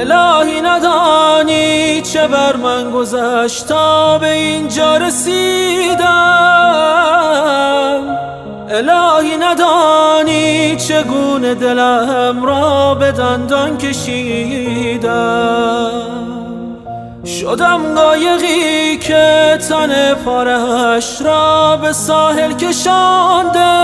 الهی ندانی چه بر من گذشت تا به اینجا رسیدم. الهی ندانی چگونه دلم را به دندان کشیدم. شدم قایقی که تن پارش را به ساحل کشانده.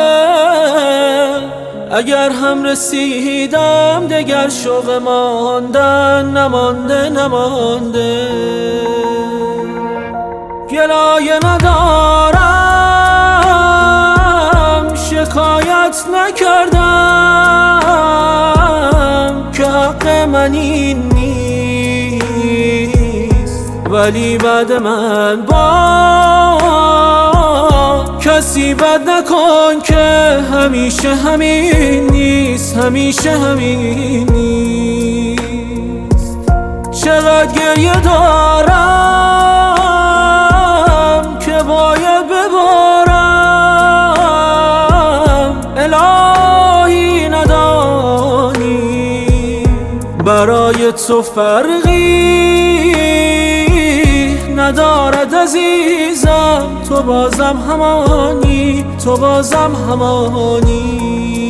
اگر هم رسیدم دگر شوق ماندن نمانده. گلایه ندارم، شکایت نکردم که حق من این نیست. ولی بعد من با کسی بد نکن که همیشه همین نیست، همیشه همین نیست. چقدر گریه دارم که باید ببارم. الهی ندانی برای تو فرقی ندارد عزیزم. تو بازم همانی، تو بازم همانی.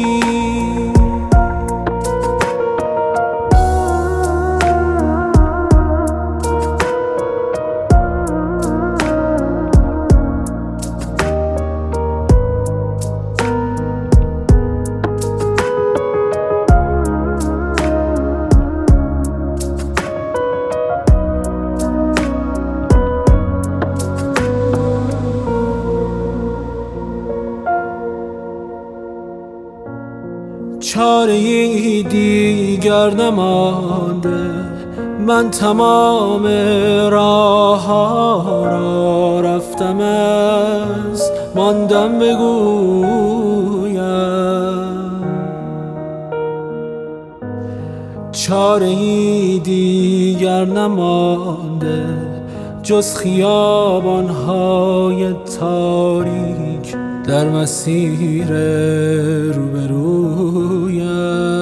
چاره‌ای دیگر نمانده، من تمام راه‌ها را رفتم، از ماندم بگویم. چاره‌ای دیگر نمانده جز خیابان‌های تاریک در مسیر روبرویم.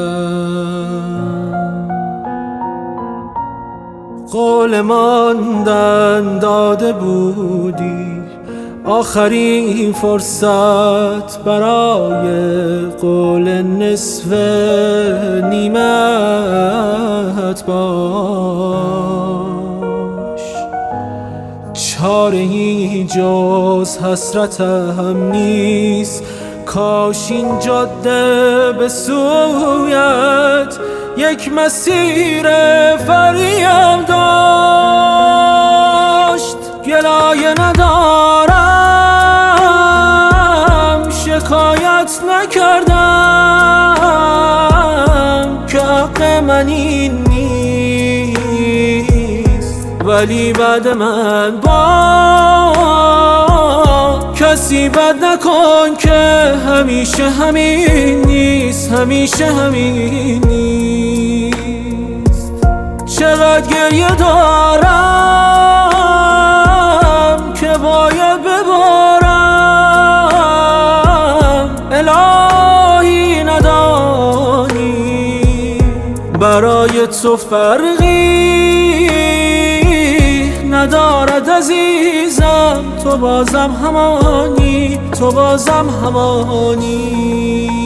قول ماندن داده بودی، آخرین فرصت برای قول نصف نیمت باش. چاره‌ای جز حسرتم نیست، کاش این جاده به سویت یک مسیر فریم داشت. گلایه ندارم، شکایت نکردم که حق من این نیست. ولی بعد من با کسی بد نکن که همیشه همین نیست، همیشه همین نیست. چقدر گریه دارم که باید ببارم. الهی ندانی برای تو فرقی ندارد عزیزم. تو بازم همانی، تو بازم همانی.